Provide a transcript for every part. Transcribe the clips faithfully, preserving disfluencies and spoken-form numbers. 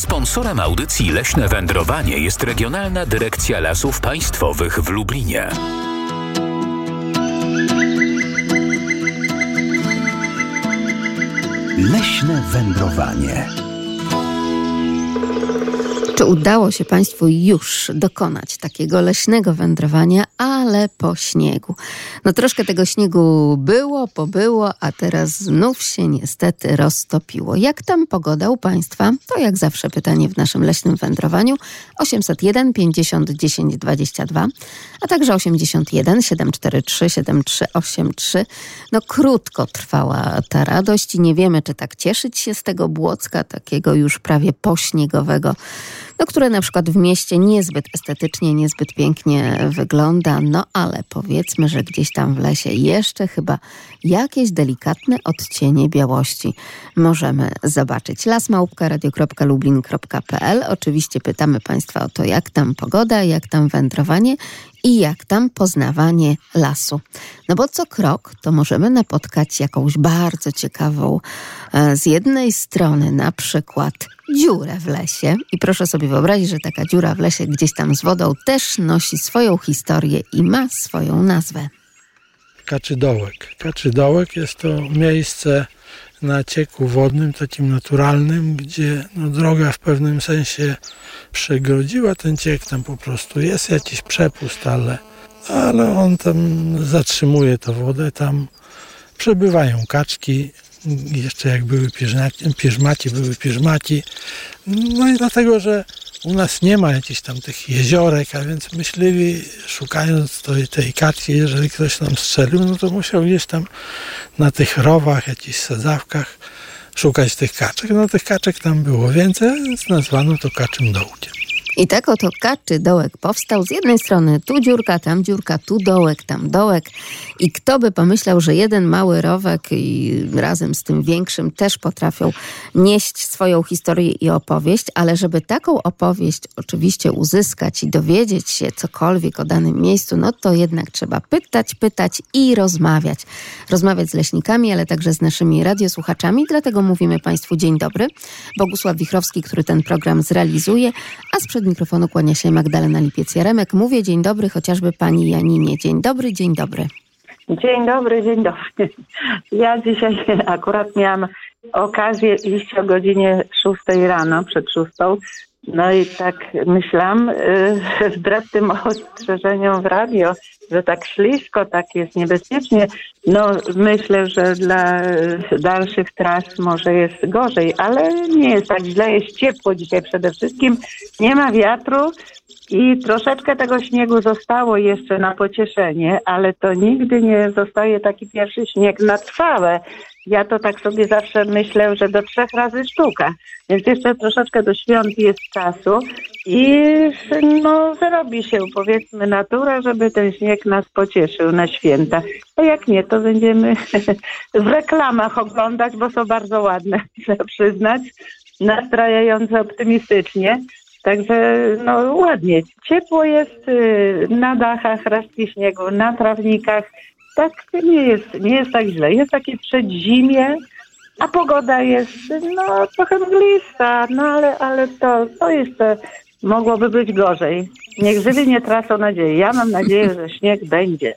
Sponsorem audycji Leśne Wędrowanie jest Regionalna Dyrekcja Lasów Państwowych w Lublinie. Leśne Wędrowanie. Czy udało się Państwu już dokonać takiego leśnego wędrowania, ale po śniegu? No troszkę tego śniegu było, pobyło, a teraz znów się niestety roztopiło. Jak tam pogoda u Państwa? To jak zawsze pytanie w naszym leśnym wędrowaniu. osiemset jeden pięćdziesiąt dziesięć dwadzieścia dwa, a także osiemdziesiąt jeden siedemset czterdzieści trzy siedemdziesiąt trzy osiemdziesiąt trzy. No krótko trwała ta radość i nie wiemy, czy tak cieszyć się z tego Błocka, takiego już prawie pośniegowego, no, które na przykład w mieście niezbyt estetycznie, niezbyt pięknie wygląda, no ale powiedzmy, że gdzieś tam w lesie jeszcze chyba jakieś delikatne odcienie białości możemy zobaczyć. las małpka radio kropka lublin kropka p l. Oczywiście pytamy Państwa o to, jak tam pogoda, jak tam wędrowanie i jak tam poznawanie lasu. No bo co krok to możemy napotkać jakąś bardzo ciekawą, z jednej strony na przykład dziurę w lesie i proszę sobie wyobrazić, że taka dziura w lesie gdzieś tam z wodą też nosi swoją historię i ma swoją nazwę. Kaczydołek. Kaczydołek jest to miejsce na cieku wodnym, takim naturalnym, gdzie no, droga w pewnym sensie przegrodziła ten ciek, tam po prostu jest jakiś przepust, ale, ale on tam zatrzymuje tę wodę, tam przebywają kaczki, jeszcze jak były pierzmaki, pierzmaki, były pierzmaki, no i dlatego, że u nas nie ma jakichś tam tych jeziorek, a więc myśliwi, szukając tej, tej kaczki, jeżeli ktoś tam strzelił, no to musiał gdzieś tam na tych rowach, jakichś sadzawkach szukać tych kaczek. No tych kaczek tam było więcej, więc nazwano to Kaczym Dołkiem. I tak oto kaczy dołek powstał. Z jednej strony tu dziurka, tam dziurka, tu dołek, tam dołek. I kto by pomyślał, że jeden mały rowek i razem z tym większym też potrafią nieść swoją historię i opowieść, ale żeby taką opowieść oczywiście uzyskać i dowiedzieć się cokolwiek o danym miejscu, no to jednak trzeba pytać, pytać i rozmawiać. Rozmawiać z leśnikami, ale także z naszymi radiosłuchaczami. Dlatego mówimy Państwu dzień dobry. Bogusław Wichrowski, który ten program zrealizuje, a sprzed mikrofonu kłania się Magdalena Lipiec-Jaremek. Mówię dzień dobry chociażby pani Janinie. Dzień dobry, dzień dobry. Dzień dobry, dzień dobry. Ja dzisiaj akurat miałam okazję iść o godzinie szóstej rano, przed szóstą. No i tak myślałam, yy, wbrew tym ostrzeżeniom w radio, że tak ślisko, tak jest niebezpiecznie. No myślę, że dla dalszych tras może jest gorzej, ale nie jest tak źle, jest ciepło dzisiaj przede wszystkim. Nie ma wiatru i troszeczkę tego śniegu zostało jeszcze na pocieszenie, ale to nigdy nie zostaje taki pierwszy śnieg na trwałe. Ja to tak sobie zawsze myślę, że do trzech razy sztuka, więc jeszcze troszeczkę do świąt jest czasu i no wyrobi się, powiedzmy, natura, żeby ten śnieg nas pocieszył na święta. A jak nie, to będziemy w reklamach oglądać, bo są bardzo ładne, trzeba przyznać, nastrajające optymistycznie. Także no ładnie, ciepło jest na dachach, resztki śniegu, na trawnikach. Tak nie jest, nie jest tak źle. Jest takie przedzimie, a pogoda jest no trochę mglista, no ale, ale to, to jeszcze mogłoby być gorzej. Niech żywi nie tracą nadziei. Ja mam nadzieję, że śnieg będzie.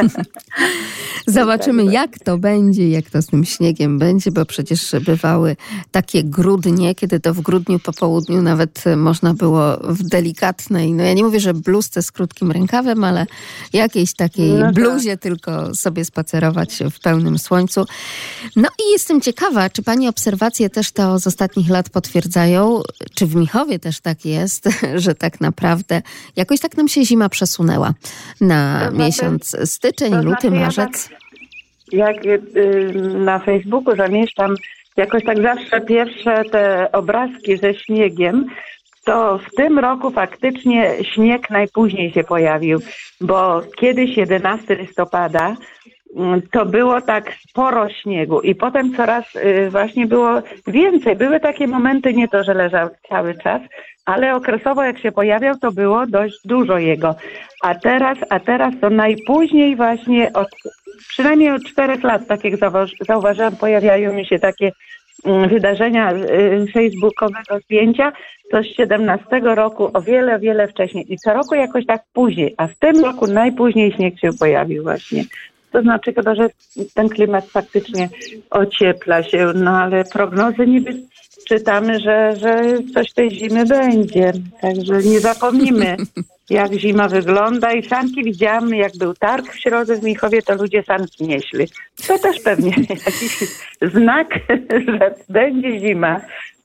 Zobaczymy, jak to będzie, jak to z tym śniegiem będzie, bo przecież bywały takie grudnie, kiedy to w grudniu po południu nawet można było w delikatnej, no ja nie mówię, że bluzce z krótkim rękawem, ale jakiejś takiej no tak. bluzie tylko sobie spacerować w pełnym słońcu. No i jestem ciekawa, czy pani obserwacje też to z ostatnich lat potwierdzają, czy w Michowie też tak jest, że tak naprawdę jakoś tak nam się zima przesunęła na to miesiąc znaczy, styczeń, luty, znaczy marzec. Ja tak, jak y, na Facebooku zamieszczam jakoś tak zawsze pierwsze te obrazki ze śniegiem, to w tym roku faktycznie śnieg najpóźniej się pojawił, bo kiedyś jedenastego listopada to było tak sporo śniegu i potem coraz y, właśnie było więcej. Były takie momenty, nie to, że leżał cały czas, ale okresowo jak się pojawiał, to było dość dużo jego. A teraz, a teraz to najpóźniej właśnie od, przynajmniej od czterech lat, tak jak zauważyłam, pojawiają mi się takie wydarzenia facebookowego zdjęcia, to z siedemnastego roku o wiele, o wiele wcześniej. I co roku jakoś tak później, a w tym roku najpóźniej śnieg się pojawił właśnie. To znaczy chyba, że ten klimat faktycznie ociepla się, no ale prognozy niby czytamy, że, że coś tej zimy będzie. Także nie zapomnimy, jak zima wygląda. I sanki widziałam, jak był targ w środę w Michowie, to ludzie sanki nieśli. To też pewnie jakiś znak, że będzie zima.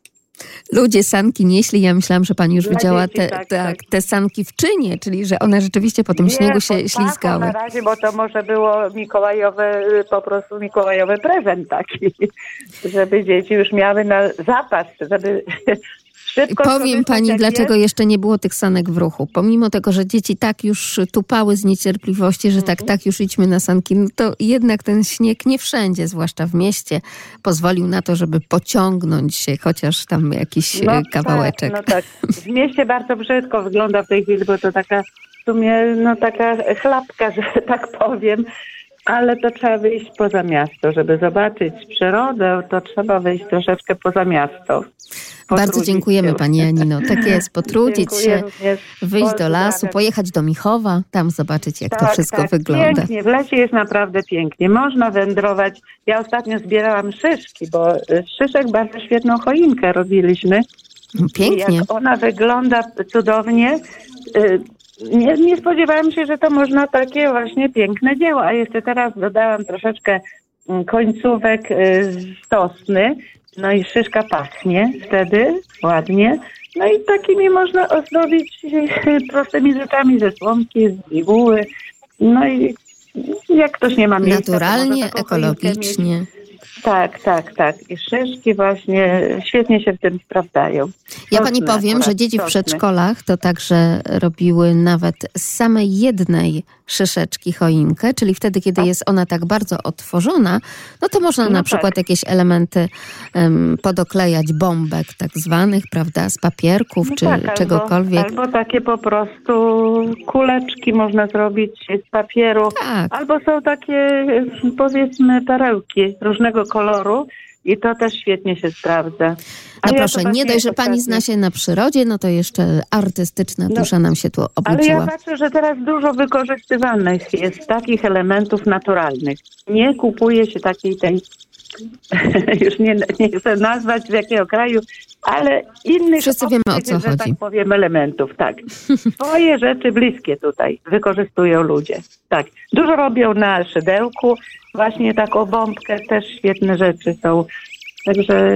Ludzie sanki nieśli, ja myślałam, że pani już Dla widziała dzieci, te, tak, tak, tak. te sanki w czynie, czyli że one rzeczywiście po tym Nie, śniegu się pod pachą ślizgały. na razie, bo to może było mikołajowe, po prostu mikołajowy prezent taki, żeby dzieci już miały na zapas, żeby szybko... Powiem pani, dlaczego jest. jeszcze nie było tych sanek w ruchu. Pomimo tego, że dzieci tak już tupały z niecierpliwości, że Mhm. tak, tak już idźmy na sanki, no to jednak ten śnieg nie wszędzie, zwłaszcza w mieście, pozwolił na to, żeby pociągnąć się chociaż tam jakiś No e, kawałeczek. Tak, no tak. W mieście bardzo brzydko wygląda w tej chwili, bo to taka w sumie no taka chlapka, że tak powiem. Ale to trzeba wyjść poza miasto, żeby zobaczyć przyrodę, to trzeba wyjść troszeczkę poza miasto. Bardzo Potrudzić dziękujemy się. pani Janino. Tak jest, potrudzić Dziękuję się, również. wyjść do Pozdrawiam. lasu, pojechać do Michowa, tam zobaczyć, jak to Tak, wszystko tak. wygląda. Pięknie, w lesie jest naprawdę pięknie. Można wędrować. Ja ostatnio zbierałam szyszki, bo z szyszek bardzo świetną choinkę robiliśmy. Pięknie. I jak ona wygląda cudownie, y, nie, nie spodziewałam się, że to można takie właśnie piękne dzieło. A jeszcze teraz dodałam troszeczkę mm, końcówek y, z sosny. No i szyszka pachnie wtedy ładnie. No i takimi można ozdobić y, prostymi rzeczami ze słomki, z iguły. No i jak ktoś nie ma miejsca, to Naturalnie, może taką choinkę mieć. ekologicznie. Tak, tak, tak. I szyszki właśnie świetnie się w tym sprawdzają. Ja Sosny pani powiem, akurat, że dzieci w sosny. przedszkolach to także robiły nawet z samej jednej szyszeczki choinkę, czyli wtedy, kiedy jest ona tak bardzo otworzona, no to można No na tak. przykład jakieś elementy um, podoklejać, bombek tak zwanych, prawda, z papierków No czy tak, czegokolwiek. Albo, albo takie po prostu kuleczki można zrobić z papieru. Tak. Albo są takie, powiedzmy, perełki różnego koloru i to też świetnie się sprawdza. A No ja proszę, to nie właśnie dość, że pani ostatnio- zna się na przyrodzie, no to jeszcze artystyczna No, dusza nam się tu Ale obudziła. ja patrzę, że teraz dużo wykorzystywanych jest takich elementów naturalnych. Nie kupuje się takiej tej, już nie, nie chcę nazwać z jakiego kraju, ale innych, Wszyscy wiemy, o obcych, co że chodzi. tak powiem, elementów, tak. Swoje rzeczy bliskie tutaj wykorzystują ludzie. Tak. Dużo robią na szydełku, właśnie taką bombkę, też świetne rzeczy są. Także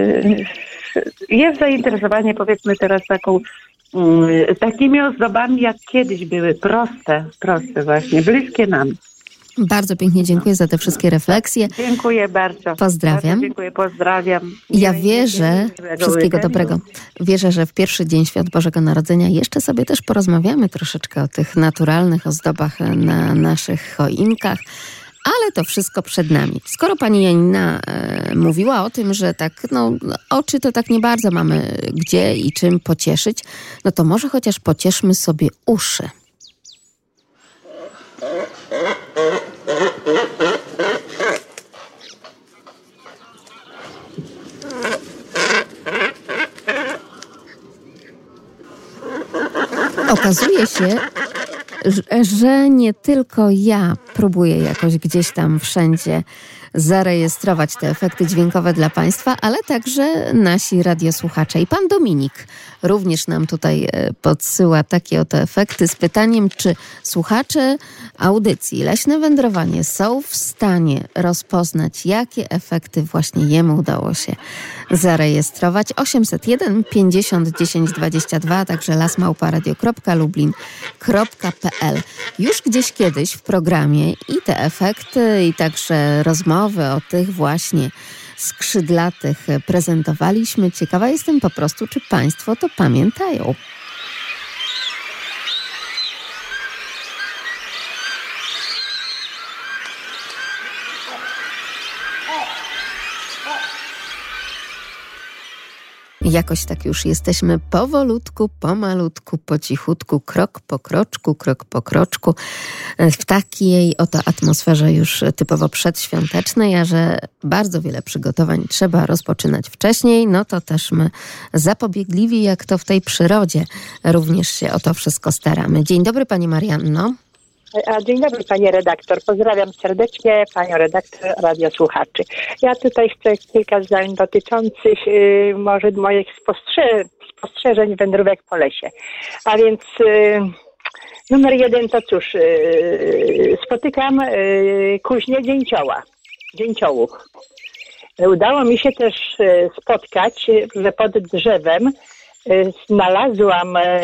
jest zainteresowanie, powiedzmy teraz taką, mm, takimi ozdobami, jak kiedyś były, proste, proste właśnie, bliskie nam. Bardzo pięknie dziękuję za te wszystkie refleksje. Dziękuję bardzo. Pozdrawiam. Bardzo dziękuję, pozdrawiam. Ja Miłej wierzę, niedzieli, wszystkiego weekendu. dobrego. Wierzę, że w pierwszy dzień Świąt Bożego Narodzenia jeszcze sobie też porozmawiamy troszeczkę o tych naturalnych ozdobach na naszych choinkach, ale to wszystko przed nami. Skoro pani Janina e, mówiła o tym, że tak, no, oczy to tak nie bardzo mamy gdzie i czym pocieszyć, no to może chociaż pocieszmy sobie uszy. Okazuje się, że- że nie tylko ja próbuję jakoś gdzieś tam wszędzie zarejestrować te efekty dźwiękowe dla Państwa, ale także nasi radiosłuchacze. I pan Dominik również nam tutaj e, podsyła takie oto efekty z pytaniem, czy słuchacze audycji Leśne Wędrowanie są w stanie rozpoznać, jakie efekty właśnie jemu udało się zarejestrować. osiemset jeden pięćdziesiąt dziesięć dwadzieścia dwa, także lasmałparadio kropka lublin kropka p l. Już gdzieś kiedyś w programie i te efekty, i także rozmowy o tych właśnie skrzydlatych prezentowaliśmy. Ciekawa jestem po prostu, czy Państwo to pamiętają. Jakoś tak już jesteśmy powolutku, pomalutku, po cichutku, krok po kroczku, krok po kroczku, w takiej oto atmosferze już typowo przedświątecznej, a że bardzo wiele przygotowań trzeba rozpoczynać wcześniej, no to też my zapobiegliwi, jak to w tej przyrodzie, również się o to wszystko staramy. Dzień dobry, pani Marianno. A dzień dobry, pani redaktor. Pozdrawiam serdecznie panią redaktor, radiosłuchaczy. Ja tutaj chcę kilka zdań dotyczących y, może moich spostrze- spostrzeżeń wędrówek po lesie. A więc y, numer jeden to cóż, y, spotykam y, kuźnię dzięcioła, dzięciołów. Udało mi się też y, spotkać, że pod drzewem y, znalazłam y,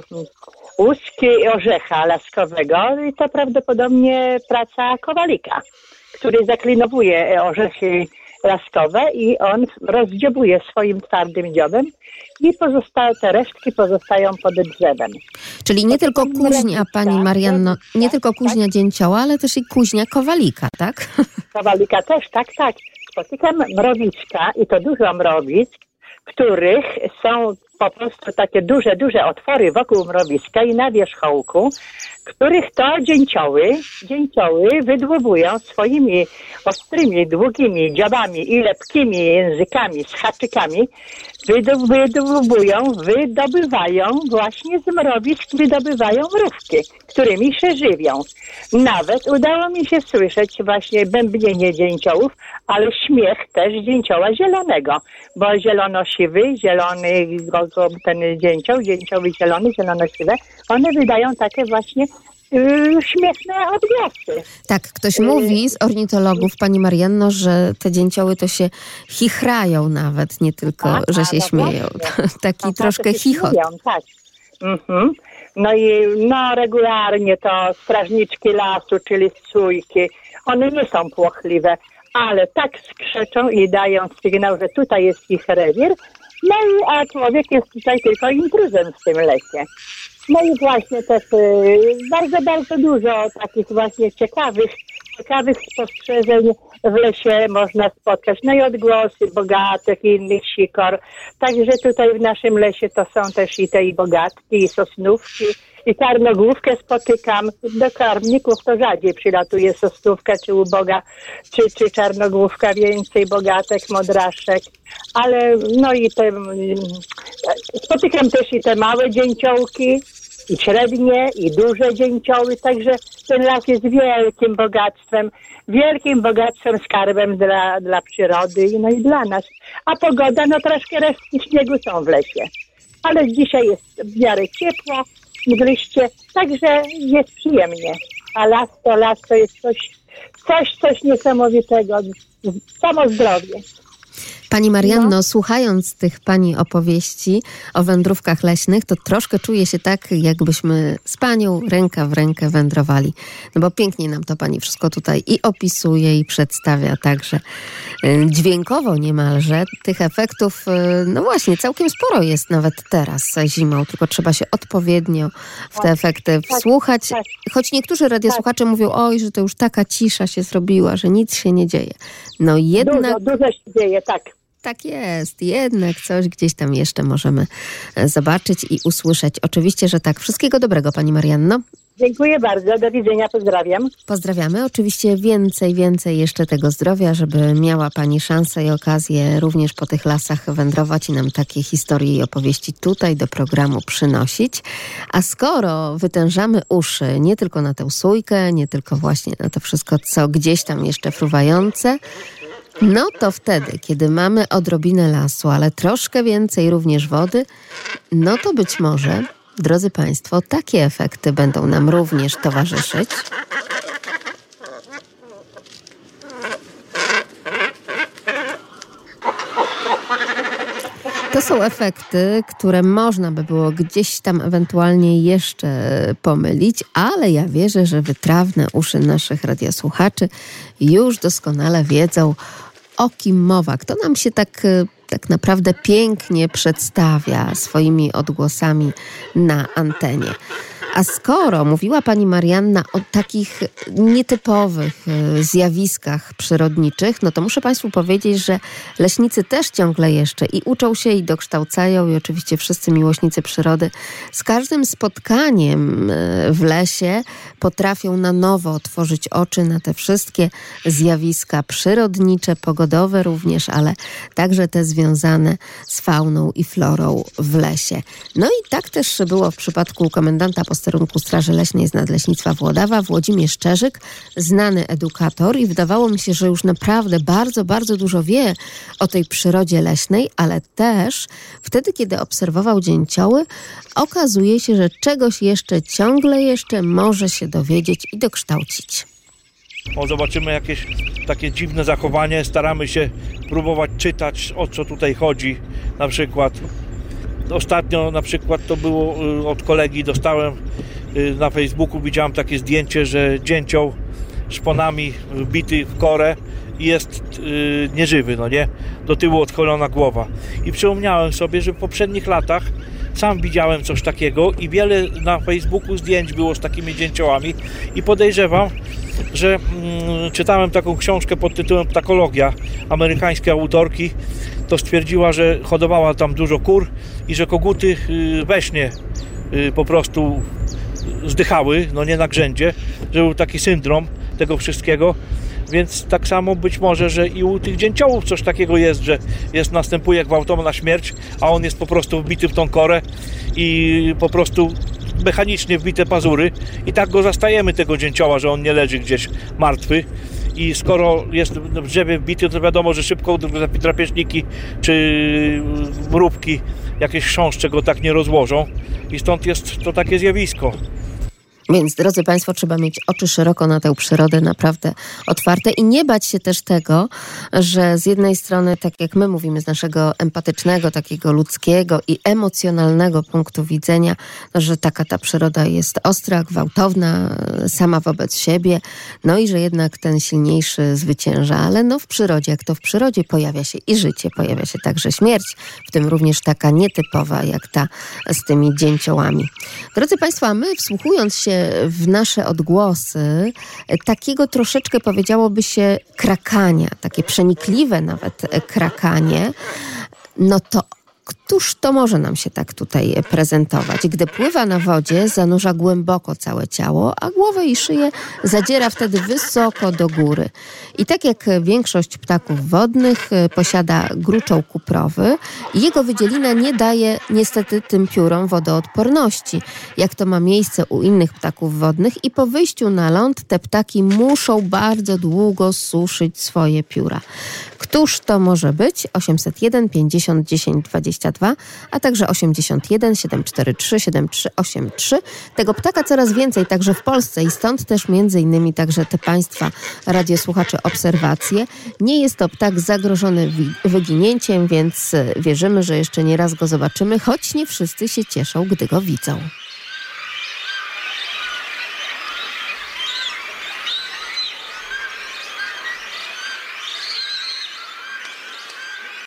łuski orzecha laskowego i to prawdopodobnie praca kowalika, który zaklinowuje orzechy laskowe i on rozdziobuje swoim twardym dziobem i pozostałe te resztki pozostają pod drzewem. Czyli nie tylko kuźnia, pani Marianno, nie tylko kuźnia dzięcioła, ale też i kuźnia kowalika, tak? Kowalika też, tak, tak. Spotykam mrowiska i to dużo mrowisk, w których są po prostu takie duże, duże otwory wokół mrowiska i na wierzchołku, których to dzięcioły, dzięcioły wydłubują swoimi ostrymi, długimi dziobami i lepkimi językami z haczykami, wydłubują, wydobywają właśnie z mrowisk, wydobywają mrówki, którymi się żywią. Nawet udało mi się słyszeć właśnie bębnienie dzięciołów, ale śmiech też dzięcioła zielonego, bo zielonosiwy, zielony ten dzięcioł, dzięcioły zielony, zielono-siwe, one wydają takie właśnie yy, śmieszne odgłosy. Tak, ktoś mówi z ornitologów, pani Marianno, że te dzięcioły to się chichrają nawet, nie tylko, tak, że się no śmieją. Taki no, troszkę się chichot. Śmieją, tak. Mhm. No i no regularnie to strażniczki lasu, czyli sójki, one nie są płochliwe, ale tak skrzeczą i dają sygnał, że tutaj jest ich rewir. No i a człowiek jest tutaj tylko intruzem w tym lesie. No i właśnie też y, bardzo, bardzo dużo takich właśnie ciekawych, ciekawych spostrzeżeń w lesie można spotkać. No i odgłosy bogatek i innych sikor. Także tutaj w naszym lesie to są też i te i bogatki, i sosnówki, i czarnogłówkę spotykam. Do karmników to rzadziej przylatuje sosnówka, czy uboga, czy, czy czarnogłówka, więcej bogatek, modraszek. Ale no i te, spotykam też i te małe dzięciołki, i średnie, i duże dzięcioły, także ten las jest wielkim bogactwem, wielkim bogactwem, skarbem dla, dla przyrody, no i dla nas. A pogoda, no troszkę resztki śniegu są w lesie, ale dzisiaj jest w miarę ciepło, mgliście, także jest przyjemnie. A las to las to jest coś, coś, coś niesamowitego, samo zdrowie. Pani Marianno, no. Słuchając tych pani opowieści o wędrówkach leśnych, to troszkę czuję się tak, jakbyśmy z panią ręka w rękę wędrowali. No bo pięknie nam to pani wszystko tutaj i opisuje, i przedstawia także dźwiękowo niemalże. Tych efektów, no właśnie, całkiem sporo jest nawet teraz zimą, tylko trzeba się odpowiednio w te efekty wsłuchać. Choć niektórzy radiosłuchacze mówią, oj, że to już taka cisza się zrobiła, że nic się nie dzieje. No jednak... Dużo, dużo się dzieje, tak. Tak jest, jednak coś gdzieś tam jeszcze możemy zobaczyć i usłyszeć. Oczywiście, że tak. Wszystkiego dobrego, pani Marianno. Dziękuję bardzo, do widzenia, pozdrawiam. Pozdrawiamy. Oczywiście więcej, więcej jeszcze tego zdrowia, żeby miała pani szansę i okazję również po tych lasach wędrować i nam takie historie i opowieści tutaj do programu przynosić. A skoro wytężamy uszy nie tylko na tę sójkę, nie tylko właśnie na to wszystko, co gdzieś tam jeszcze fruwające, no to wtedy, kiedy mamy odrobinę lasu, ale troszkę więcej również wody, no to być może, drodzy państwo, takie efekty będą nam również towarzyszyć. To są efekty, które można by było gdzieś tam ewentualnie jeszcze pomylić, ale ja wierzę, że wytrawne uszy naszych radiosłuchaczy już doskonale wiedzą, o kim mowa. Kto nam się tak, tak naprawdę pięknie przedstawia swoimi odgłosami na antenie. A skoro mówiła pani Marianna o takich nietypowych zjawiskach przyrodniczych, no to muszę państwu powiedzieć, że leśnicy też ciągle jeszcze i uczą się, i dokształcają, i oczywiście wszyscy miłośnicy przyrody z każdym spotkaniem w lesie potrafią na nowo otworzyć oczy na te wszystkie zjawiska przyrodnicze, pogodowe również, ale także te związane z fauną i florą w lesie. No i tak też było w przypadku komendanta posterunku Straży Leśnej z Nadleśnictwa Włodawa, Włodzimierz Czerzyk, znany edukator, i wydawało mi się, że już naprawdę bardzo, bardzo dużo wie o tej przyrodzie leśnej, ale też wtedy, kiedy obserwował dzięcioły, okazuje się, że czegoś jeszcze, ciągle jeszcze może się dowiedzieć i dokształcić. O, zobaczymy jakieś takie dziwne zachowanie, staramy się próbować czytać, o co tutaj chodzi. Na przykład ostatnio na przykład to było od kolegi, dostałem na Facebooku, widziałem takie zdjęcie, że dzięcioł szponami bity w korę i jest yy, nieżywy, no nie? Do tyłu odchylona głowa. I przypomniałem sobie, że w poprzednich latach sam widziałem coś takiego i wiele na Facebooku zdjęć było z takimi dzięciołami i podejrzewam, że mm, czytałem taką książkę pod tytułem Ptakologia amerykańskiej autorki, to stwierdziła, że hodowała tam dużo kur i że koguty yy, we śnie yy, po prostu zdychały, no nie na grzędzie, że był taki syndrom tego wszystkiego. Więc tak samo być może, że i u tych dzięciołów coś takiego jest, że jest, następuje gwałtowna śmierć, a on jest po prostu wbity w tą korę i po prostu mechanicznie wbite pazury i tak go zastajemy, tego dzięcioła, że on nie leży gdzieś martwy. I skoro jest w drzewie wbity, to wiadomo, że szybko drapieżniki czy mrówki, jakieś chrząszcze go tak nie rozłożą i stąd jest to takie zjawisko. Więc, drodzy Państwo, trzeba mieć oczy szeroko na tę przyrodę, naprawdę otwarte i nie bać się też tego, że z jednej strony, tak jak my mówimy, z naszego empatycznego, takiego ludzkiego i emocjonalnego punktu widzenia, że taka ta przyroda jest ostra, gwałtowna, sama wobec siebie, no i że jednak ten silniejszy zwycięża, ale no w przyrodzie, jak to w przyrodzie, pojawia się i życie, pojawia się także śmierć, w tym również taka nietypowa, jak ta z tymi dzięciołami. Drodzy Państwo, a my, wsłuchując się w nasze odgłosy, takiego troszeczkę, powiedziałoby się, krakania, takie przenikliwe nawet krakanie, no to któż to może nam się tak tutaj prezentować? Gdy pływa na wodzie, zanurza głęboko całe ciało, a głowę i szyję zadziera wtedy wysoko do góry. I tak jak większość ptaków wodnych, posiada gruczoł kuprowy i jego wydzielina nie daje niestety tym piórom wodoodporności, jak to ma miejsce u innych ptaków wodnych, i po wyjściu na ląd te ptaki muszą bardzo długo suszyć swoje pióra. Któż to może być? osiemset jeden pięćdziesiąt dziesięć dwadzieścia dwa, a także osiemdziesiąt jeden siedem cztery trzy siedem trzy osiem trzy. Tego ptaka coraz więcej także w Polsce i stąd też między innymi także te Państwa radiosłuchacze obserwacje. Nie jest to ptak zagrożony wyginięciem, więc wierzymy, że jeszcze nie raz go zobaczymy, choć nie wszyscy się cieszą, gdy go widzą.